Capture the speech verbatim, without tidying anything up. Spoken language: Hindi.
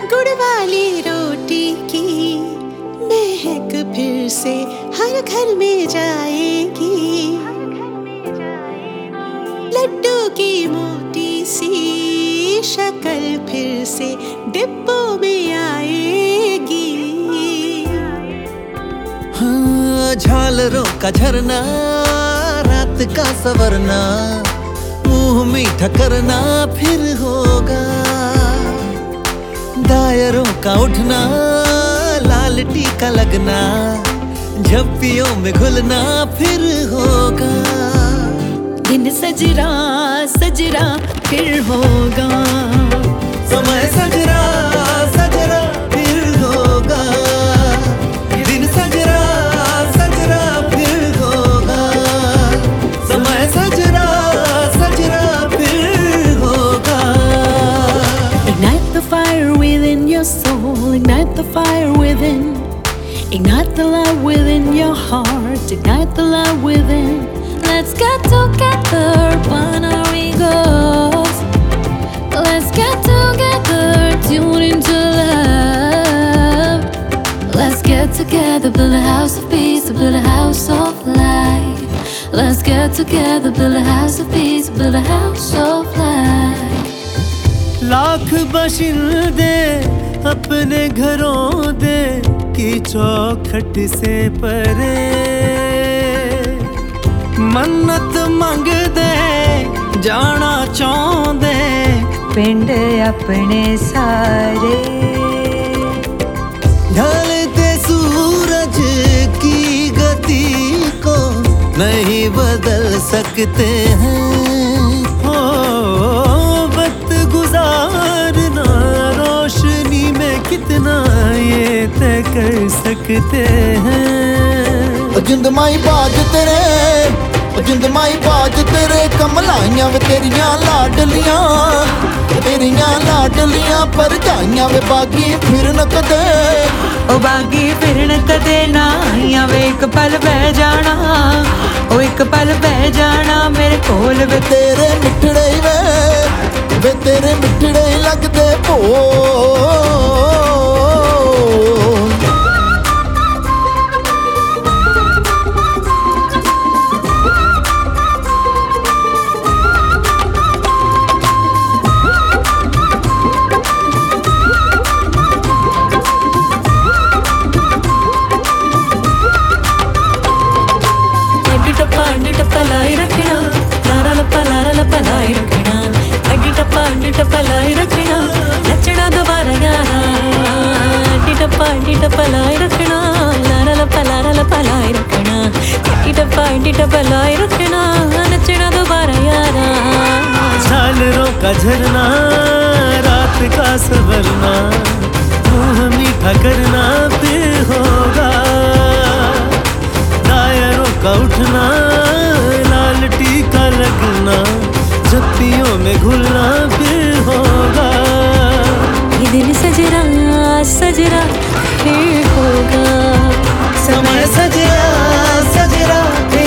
गुड़ वाली रोटी की महक फिर से हर घर में जाएगी। लड्डू की मोटी सी शक्ल फिर से डिब्बों में आएगी। हाँ, झालरों का झरना, रात का सवरना, मुंह मीठा करना फिर होगा। दायरों का उठना, लाल टीका लगना, झप्पियों में घुलना फिर होगा। दिन सजरा सजरा फिर होगा। समय सजरा सजरा फिर होगा। दिन सजरा सजरा फिर होगा। समय सजरा सजरा फिर होगा। Ignite the fire within your soul, ignite the fire within, ignite the love within your heart, ignite the love within. Let's get together, burn our egos. Let's get together, tune into love. Let's get together, build a house of peace, build a house of light. Let's get together, build a house of peace, build a house of light. Lakh बाशिंदे अपने घरों दे की चौखट से परे, मन्नत मंग दे जाना चाहते पिंड अपने सारे। ढलते सूरज की गति को नहीं बदल सकते हैं। हो वक्त गुजारना रोशनी में कितना ये तय कर सकते हैं। जिंद माई बाज तेरे, जिंद माई बाज तेरे, कमलाइयां वे तेरियां लाडलियां, तेरियां लाडलियां परजाइयां वे बागी फिरन कदे। ओ बागी फिरन कदे ना आइयां वे एक पल बह जाना, ओ एक पल बह जाना मेरे कोल वे। तेरे मिठड़े वे वे तेरे मिठड़े लगदे भो। पलाई रखना, लारा लपा लारा लपा लाई रखना, अड्डी टप्पा अड्डी टप्पा लाई रखना, नचना दोबारा गाना। अड्डी टप्पा अड्डी टप्पा लाई रखना, लारा लपा लारा लपा लाई रखना, अड्डी टप्पा अड्डी टप्पा लाई रखना, नचना दोबारा गाना। झालरों का झरना, रात का सवरना, मुंह मीठा करना फिर होगा। दायरों का उठना, लाल टीका लगना, झप्पियों में घुलना फिर होगा। ये दिन सजरा सजरा फिर होगा। समय सजरा सजरा फिर